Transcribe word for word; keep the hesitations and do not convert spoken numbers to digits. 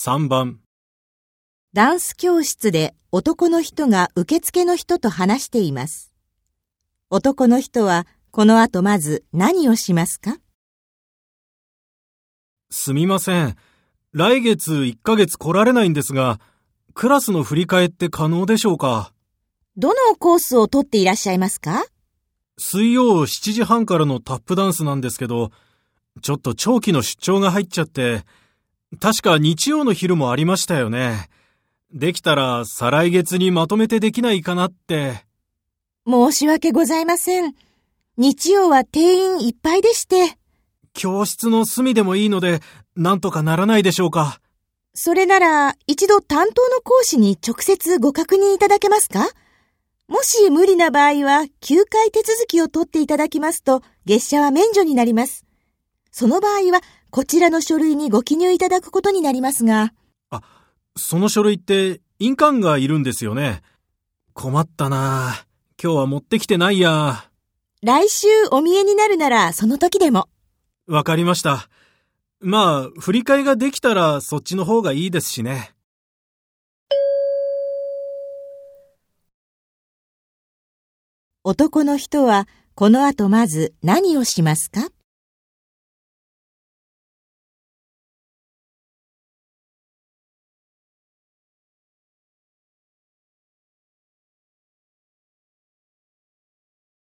さんばん。 ダンス教室で男の人が受付の人と話しています。男の人はこの後まず何をしますか？ すみません。来月いっかげつ来られないんですが、クラスの振り替えって可能でしょうか？ どのコースを取っていらっしゃいますか？ 水曜しちじはんからのタップダンスなんですけど、ちょっと長期の出張が入っちゃって、確か日曜の昼もありましたよね。できたら再来月にまとめてできないかなって。 申し訳ございません。日曜は定員いっぱいでして。 教室の隅でもいいので、なんとかならないでしょうか？ それなら一度担当の講師に直接ご確認いただけますか？もし無理な場合は休会手続きを取っていただきますと月謝は免除になります。その場合はこちらの書類にご記入いただくことになりますが。 あ、その書類って印鑑がいるんですよね。困ったな。今日は持ってきてないや。 来週お見えになるならその時でも。 わかりました。まあ、振り替えができたらそっちの方がいいですしね。 男の人はこの後まず何をしますか？